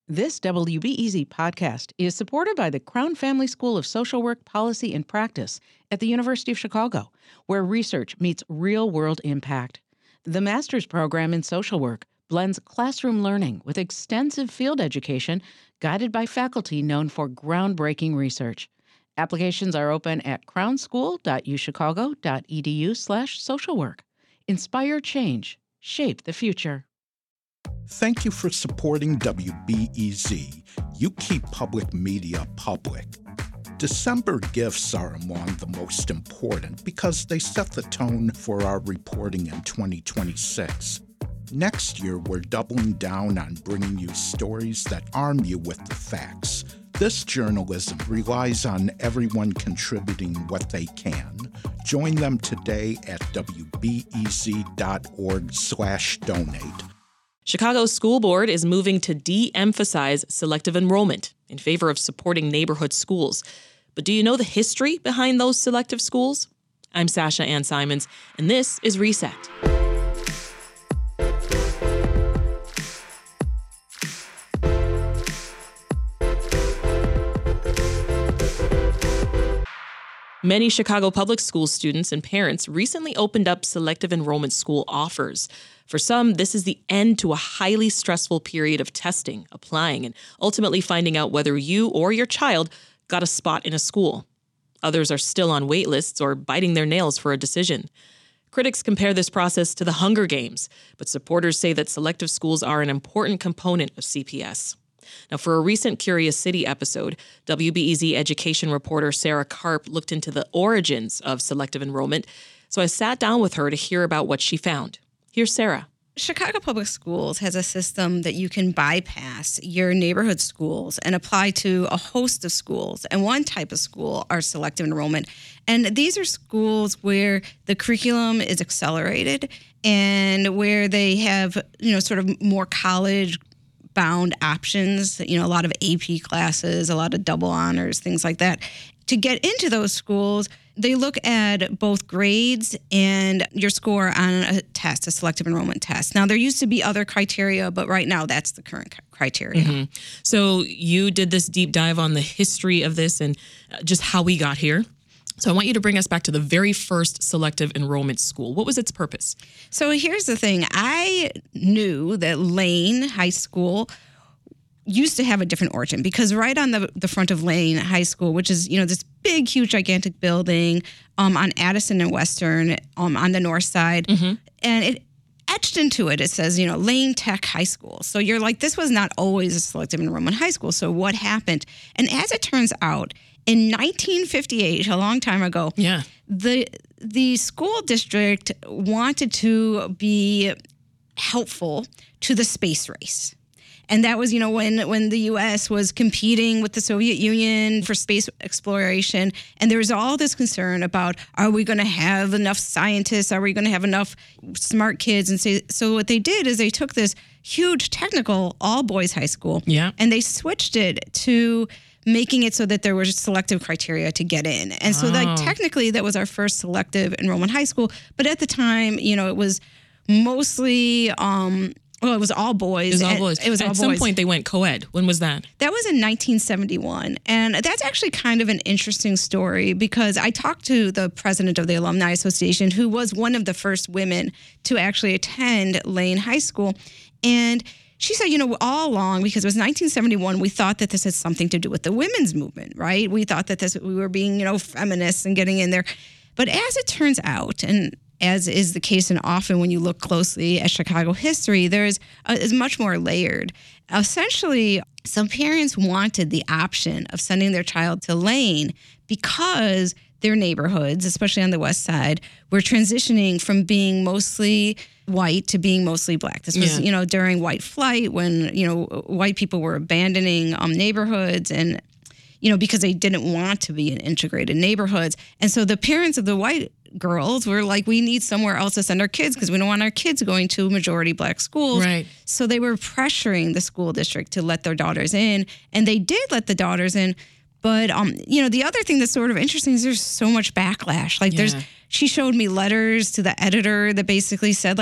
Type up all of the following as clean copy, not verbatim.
This WBEZ podcast is supported by the Crown Family School of Social Work, Policy, and Practice at the University of Chicago, where research meets real-world impact. The master's program in social work blends classroom learning with extensive field education guided by faculty known for groundbreaking research. Applications are open at crownschool.uchicago.edu/socialwork. Inspire change. Shape the future. Thank you for supporting WBEZ. You keep public media public. December gifts are among the most important because they set the tone for our reporting in 2026. Next year, we're doubling down on bringing you stories that arm you with the facts. This journalism relies on everyone contributing what they can. Join them today at wbez.org/donate. Chicago's school board is moving to de-emphasize selective enrollment in favor of supporting neighborhood schools. But do you know the history behind those selective schools? I'm Sasha Ann Simons, and this is Reset. Many Chicago public school students and parents recently opened up selective enrollment school offers. For some, this is the end to a highly stressful period of testing, applying, and ultimately finding out whether you or your child got a spot in a school. Others are still on wait lists or biting their nails for a decision. Critics compare this process to the Hunger Games, but supporters say that selective schools are an important component of CPS. Now, for a recent Curious City episode, WBEZ education reporter Sarah Karp looked into the origins of selective enrollment, so I sat down with her to hear about what she found. Here's Sarah. Chicago Public Schools has a system that you can bypass your neighborhood schools and apply to a host of schools. And one type of school are selective enrollment. And these are schools where the curriculum is accelerated and where they have, sort of more college-bound options, a lot of AP classes, a lot of double honors, things like that. To get into those schools, they look at both grades and your score on a test, a selective enrollment test. Now, there used to be other criteria, but right now that's the current criteria. Mm-hmm. So you did this deep dive on the history of this and just how we got here. So I want you to bring us back to the very first selective enrollment school. What was its purpose? So here's the thing. I knew that Lane High School used to have a different origin because right on the front of Lane High School, which is, this big, huge, gigantic building on Addison and Western on the north side, and it etched into it, it says, Lane Tech High School. So you're like, this was not always a selective enrollment high school. So what happened? And as it turns out, in 1958, a long time ago, the school district wanted to be helpful to the space race. And that was, when the U.S. was competing with the Soviet Union for space exploration. And there was all this concern about, are we going to have enough scientists? Are we going to have enough smart kids? And so what they did is they took this huge technical all-boys high school. And they switched it to making it so that there was selective criteria to get in. And so technically that was our first selective enrollment high school. But at the time, it was mostly... it was all boys. It was all boys. At some point, they went co-ed. When was that? That was in 1971. And that's actually kind of an interesting story because I talked to the president of the Alumni Association, who was one of the first women to actually attend Lane High School. And she said, all along, because it was 1971, we thought that this had something to do with the women's movement, right? We thought that we were being, feminists and getting in there. But as it turns out, and as is the case and often when you look closely at Chicago history, is much more layered. Essentially, some parents wanted the option of sending their child to Lane because their neighborhoods, especially on the west side, were transitioning from being mostly white to being mostly black. This was, during white flight when, white people were abandoning neighborhoods and, because they didn't want to be in integrated neighborhoods. And so the parents of the white girls were like, we need somewhere else to send our kids because we don't want our kids going to majority black schools. Right. So they were pressuring the school district to let their daughters in, and they did let the daughters in. But, the other thing that's sort of interesting is there's so much backlash. She showed me letters to the editor that basically said,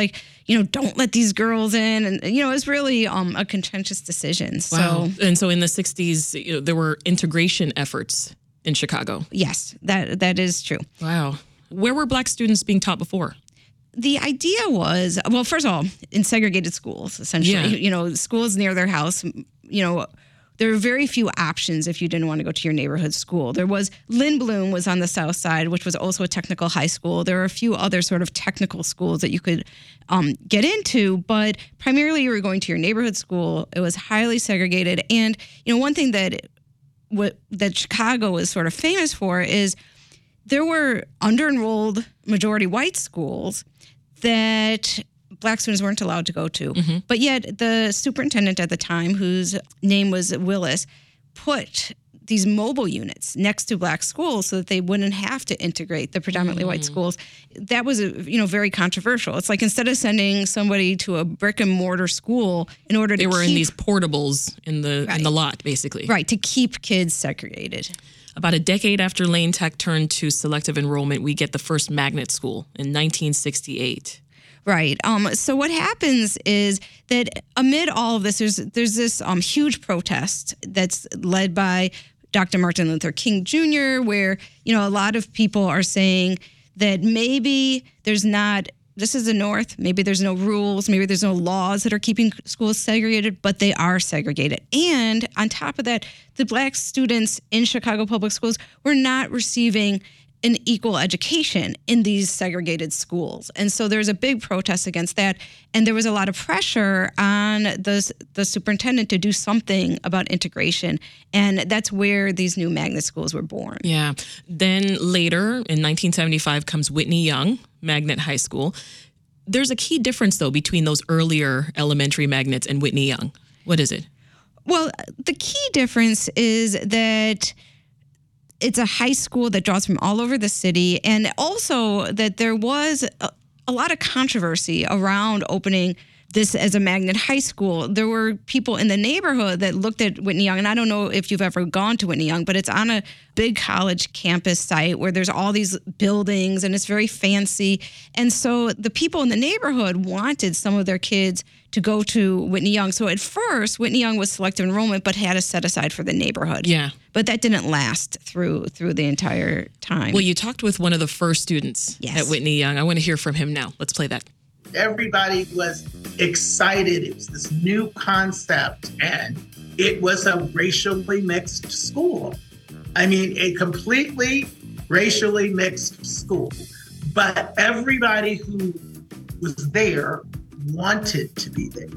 don't let these girls in. And, it was really a contentious decision. Wow. So, And so in the 60s, there were integration efforts in Chicago. yes, that is true. Wow. Where were Black students being taught before? The idea was, well, first of all, in segregated schools, essentially, Yeah. Schools near their house, there were very few options if you didn't want to go to your neighborhood school. There was, Lindblom was on the south side, which was also a technical high school. There were a few other sort of technical schools that you could get into, but primarily you were going to your neighborhood school. It was highly segregated. And, one thing that Chicago is sort of famous for is there were under-enrolled majority white schools that Black students weren't allowed to go to. Mm-hmm. But yet the superintendent at the time, whose name was Willis, put these mobile units next to Black schools so that they wouldn't have to integrate the predominantly white schools. That was, very controversial. It's like instead of sending somebody to a brick and mortar school in order to They were in these portables in the lot, basically. Right, to keep kids segregated. About a decade after Lane Tech turned to selective enrollment, we get the first magnet school in 1968. Right. So what happens is that amid all of this, there's this huge protest that's led by Dr. Martin Luther King Jr., where, a lot of people are saying that maybe this is the North, maybe there's no rules, maybe there's no laws that are keeping schools segregated, but they are segregated. And on top of that, the Black students in Chicago public schools were not receiving an equal education in these segregated schools. And so there's a big protest against that. And there was a lot of pressure on the superintendent to do something about integration. And that's where these new magnet schools were born. Yeah. Then later, in 1975, comes Whitney Young Magnet High School. There's a key difference, though, between those earlier elementary magnets and Whitney Young. What is it? Well, the key difference is that it's a high school that draws from all over the city, and also that there was a lot of controversy around opening this as a magnet high school. There were people in the neighborhood that looked at Whitney Young, and I don't know if you've ever gone to Whitney Young, but it's on a big college campus site where there's all these buildings and it's very fancy. And so the people in the neighborhood wanted some of their kids to go to Whitney Young. So at first, Whitney Young was selective enrollment, but had a set aside for the neighborhood. Yeah. But that didn't last through the entire time. Well, you talked with one of the first students at Whitney Young. I want to hear from him now. Let's play that. Everybody was excited. It was this new concept, and it was a racially mixed school. I mean, a completely racially mixed school. But everybody who was there wanted to be there.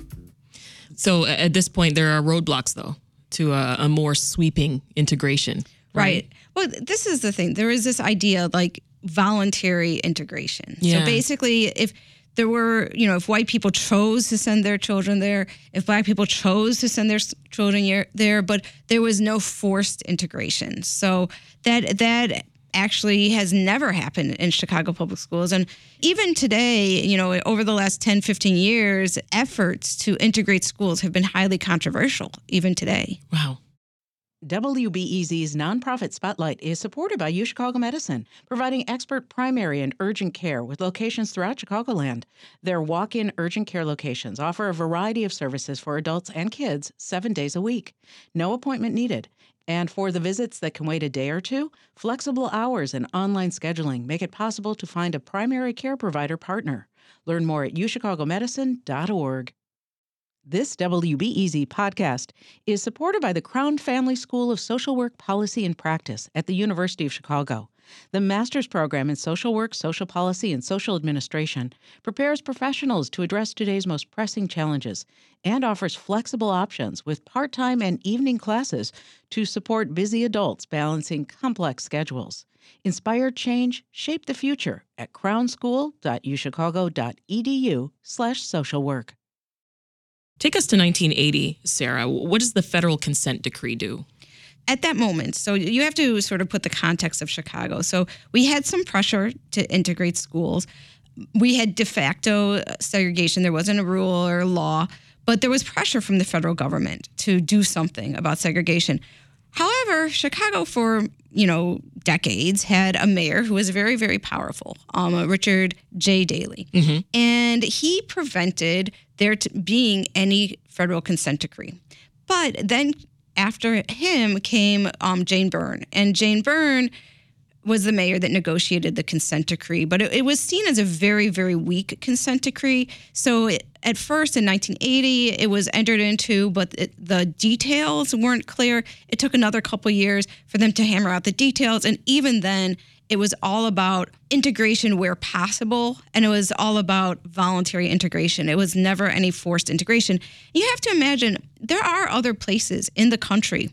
So at this point, there are roadblocks, though, to a more sweeping integration. Right. Well, this is the thing. There is this idea of like voluntary integration. Yeah. So basically, if there were, if white people chose to send their children there, if Black people chose to send their children there, but there was no forced integration. So that actually has never happened in Chicago public schools. And even today, over the last 10, 15 years, efforts to integrate schools have been highly controversial, even today. Wow. WBEZ's Nonprofit Spotlight is supported by UChicago Medicine, providing expert primary and urgent care with locations throughout Chicagoland. Their walk-in urgent care locations offer a variety of services for adults and kids 7 days a week. No appointment needed. And for the visits that can wait a day or two, flexible hours and online scheduling make it possible to find a primary care provider partner. Learn more at uChicagoMedicine.org. This WBEZ podcast is supported by the Crown Family School of Social Work Policy and Practice at the University of Chicago. The master's program in social work, social policy, and social administration prepares professionals to address today's most pressing challenges and offers flexible options with part-time and evening classes to support busy adults balancing complex schedules. Inspire change, shape the future at crownschool.uchicago.edu/socialwork. Take us to 1980, Sarah. What does the federal consent decree do? At that moment, so you have to sort of put the context of Chicago. So we had some pressure to integrate schools. We had de facto segregation. There wasn't a rule or a law, but there was pressure from the federal government to do something about segregation. However, Chicago, for decades had a mayor who was very, very powerful, Richard J. Daley. And he prevented there being any federal consent decree. But then after him came Jane Byrne. And Jane Byrne was the mayor that negotiated the consent decree. But it was seen as a very, very weak consent decree. So at first in 1980, it was entered into, but the details weren't clear. It took another couple years for them to hammer out the details. And even then, it was all about integration where possible, and it was all about voluntary integration. It was never any forced integration. You have to imagine there are other places in the country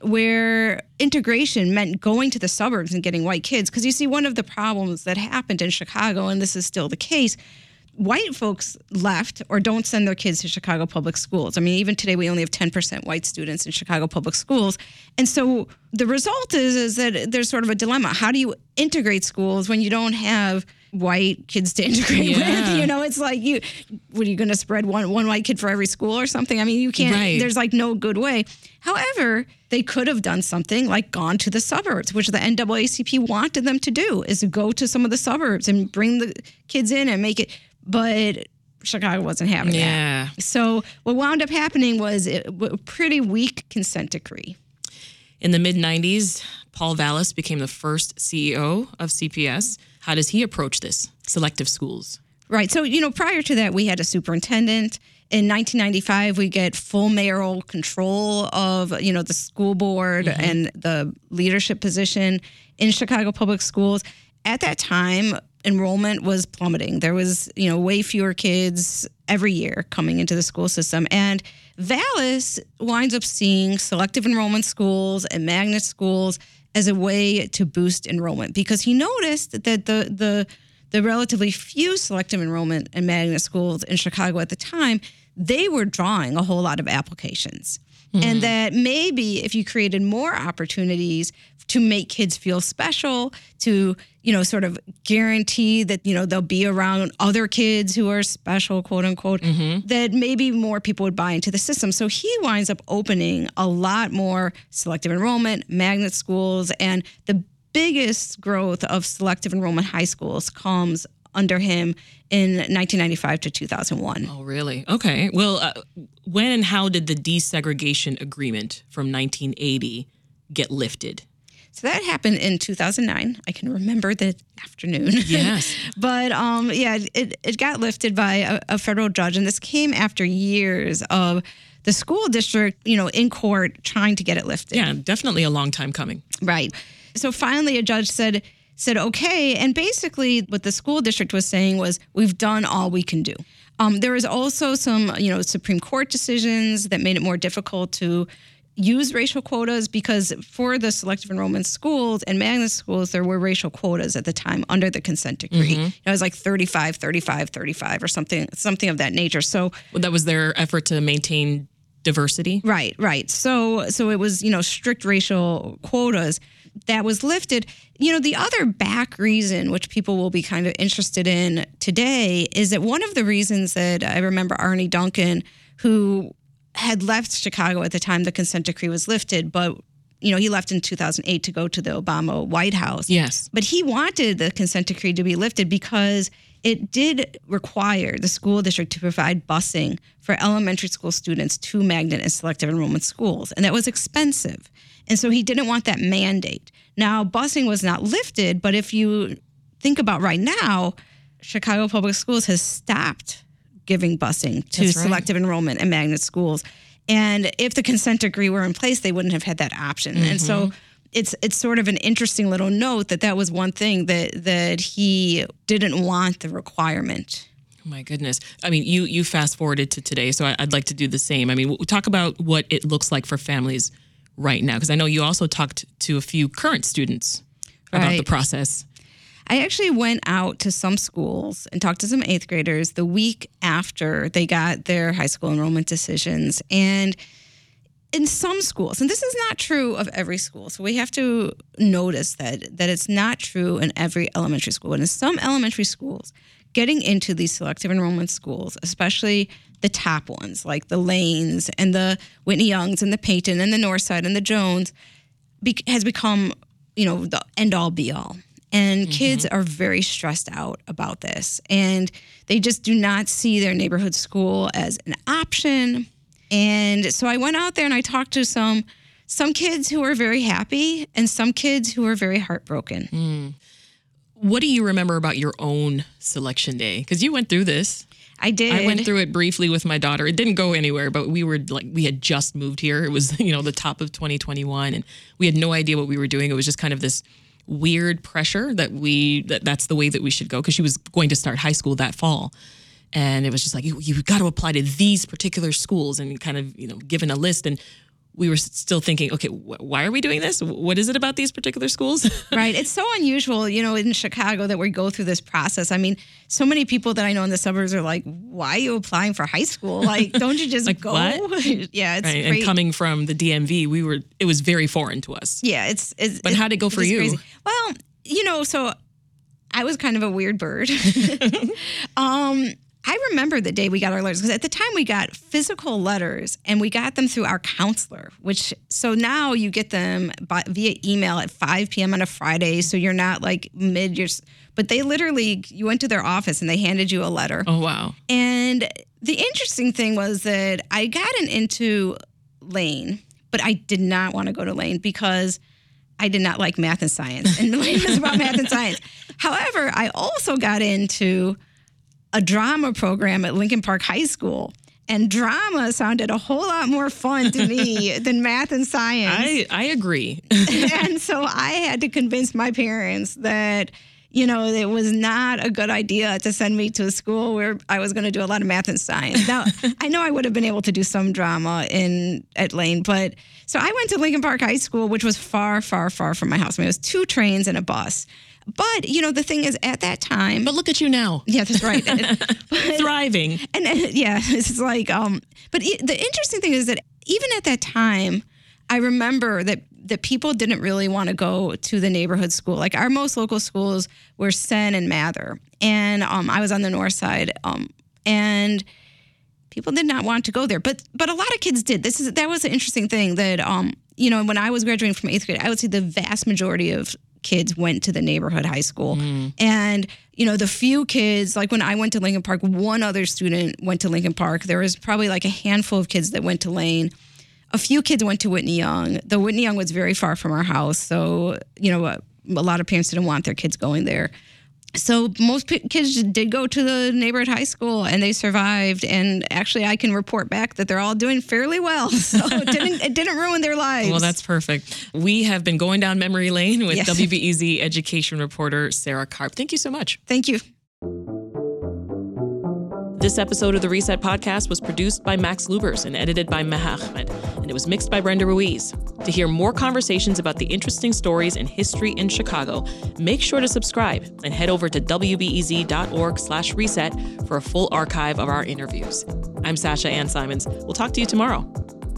where integration meant going to the suburbs and getting white kids. Because you see, one of the problems that happened in Chicago, and this is still the case, white folks left or don't send their kids to Chicago public schools. I mean, even today, we only have 10% white students in Chicago public schools. And so the result is that there's sort of a dilemma. How do you integrate schools when you don't have white kids to integrate with? It's like, what are you going to spread one white kid for every school or something? I mean, you can't, There's like no good way. However, they could have done something like gone to the suburbs, which the NAACP wanted them to do, is to go to some of the suburbs and bring the kids in and make it. But Chicago wasn't having that. So what wound up happening was a pretty weak consent decree. In the mid-90s, Paul Vallas became the first CEO of CPS. How does he approach this, selective schools? Right. So, prior to that, we had a superintendent. In 1995, we get full mayoral control of, the school board and the leadership position in Chicago public schools. At that time, enrollment was plummeting. There was, way fewer kids every year coming into the school system. And Vallas winds up seeing selective enrollment schools and magnet schools as a way to boost enrollment, because he noticed that the relatively few selective enrollment and magnet schools in Chicago at the time, they were drawing a whole lot of applications. And that maybe if you created more opportunities to make kids feel special, to, sort of guarantee that, they'll be around other kids who are special, quote unquote, that maybe more people would buy into the system. So he winds up opening a lot more selective enrollment, magnet schools, and the biggest growth of selective enrollment high schools comes under him in 1995 to 2001. Oh, really? Okay. Well, when and how did the desegregation agreement from 1980 get lifted? So that happened in 2009. I can remember the afternoon. Yes. But it got lifted by a federal judge, and this came after years of the school district, in court trying to get it lifted. Yeah, definitely a long time coming. Right. So finally a judge said, okay. And basically what the school district was saying was, we've done all we can do. There was also some, Supreme Court decisions that made it more difficult to use racial quotas, because for the selective enrollment schools and magnet schools, there were racial quotas at the time under the consent decree. It was like 35, 35, 35 or something of that nature. So that was their effort to maintain diversity? Right. So it was, strict racial quotas that was lifted. The other back reason, which people will be kind of interested in today, is that one of the reasons that I remember Arne Duncan, who had left Chicago at the time the consent decree was lifted, but he left in 2008 to go to the Obama White House. Yes. But he wanted the consent decree to be lifted because it did require the school district to provide busing for elementary school students to magnet and selective enrollment schools. And that was expensive. And so he didn't want that mandate. Now, busing was not lifted, but if you think about right now, Chicago Public Schools has stopped giving busing to selective enrollment and magnet schools. And if the consent decree were in place, they wouldn't have had that option. And so it's sort of an interesting little note that was one thing that he didn't want the requirement. Oh my goodness. I mean, you fast forwarded to today, so I'd like to do the same. I mean, talk about what it looks like for families right now, because I know you also talked to a few current students about the process. I actually went out to some schools and talked to some 8th graders the week after they got their high school enrollment decisions. And in some schools, and this is not true of every school, so we have to notice that it's not true in every elementary school. And in some elementary schools, getting into these selective enrollment schools, especially the top ones like the Lanes and the Whitney Youngs and the Peyton and the Northside and the Jones, has become the end all be all. And kids are very stressed out about this. And they just do not see their neighborhood school as an option. And so I went out there and I talked to some kids who were very happy and some kids who were very heartbroken. What do you remember about your own selection day? Because you went through this. I did. I went through it briefly with my daughter. It didn't go anywhere, but we had just moved here. It was, the top of 2021, and we had no idea what we were doing. It was just kind of this weird pressure that's the way that we should go, because she was going to start high school that fall. And it was just like, you've got to apply to these particular schools, and kind of, given a list. And we were still thinking, okay, why are we doing this? What is it about these particular schools? Right. It's so unusual, in Chicago that we go through this process. I mean, so many people that I know in the suburbs are like, why are you applying for high school? Like, don't you just go? What? Yeah, it's right. great. And coming from the DMV, it was very foreign to us. Yeah, But how'd it go for you? Crazy. Well, so I was kind of a weird bird. I remember the day we got our letters, because at the time we got physical letters and we got them through our counselor, so now you get them via email at 5 p.m. on a Friday. So you're not like but they literally, you went to their office and they handed you a letter. Oh, wow. And the interesting thing was that I gotten into Lane, but I did not want to go to Lane because I did not like math and science. And Lane was about math and science. However, I also got into a drama program at Lincoln Park High School. And drama sounded a whole lot more fun to me than math and science. I agree. And so I had to convince my parents that, it was not a good idea to send me to a school where I was going to do a lot of math and science. Now, I know I would have been able to do some drama at Lane, but so I went to Lincoln Park High School, which was far, far, far from my house. I mean, it was 2 trains and a bus. But, the thing is, at that time... But look at you now. Yeah, that's right. Thriving. And yeah, it's like... But the interesting thing is that even at that time, I remember that people didn't really want to go to the neighborhood school. Like, our most local schools were Senn and Mather. And I was on the north side. And people did not want to go there. But a lot of kids did. That was an interesting thing that, when I was graduating from 8th grade, I would say the vast majority of kids went to the neighborhood high school. And, the few kids, like when I went to Lincoln Park, one other student went to Lincoln Park. There was probably like a handful of kids that went to Lane. A few kids went to Whitney Young. The Whitney Young was very far from our house. So, a lot of parents didn't want their kids going there. So most kids did go to the neighborhood high school and they survived. And actually, I can report back that they're all doing fairly well. So it didn't ruin their lives. Well, that's perfect. We have been going down memory lane with Yes. WBEZ education reporter Sarah Karp. Thank you so much. Thank you. This episode of the Reset Podcast was produced by Max Lubers and edited by Meha Ahmed, and it was mixed by Brenda Ruiz. To hear more conversations about the interesting stories and history in Chicago, make sure to subscribe and head over to wbez.org/reset for a full archive of our interviews. I'm Sasha Ann Simons. We'll talk to you tomorrow.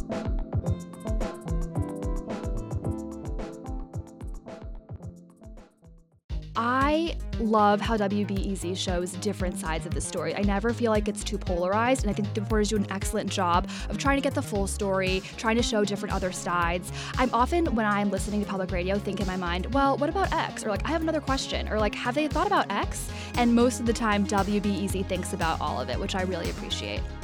I love how WBEZ shows different sides of the story. I never feel like it's too polarized, and I think the reporters do an excellent job of trying to get the full story, trying to show different other sides. I'm often, when I'm listening to public radio, think in my mind, well, what about X? Or like, I have another question. Or like, have they thought about X? And most of the time, WBEZ thinks about all of it, which I really appreciate.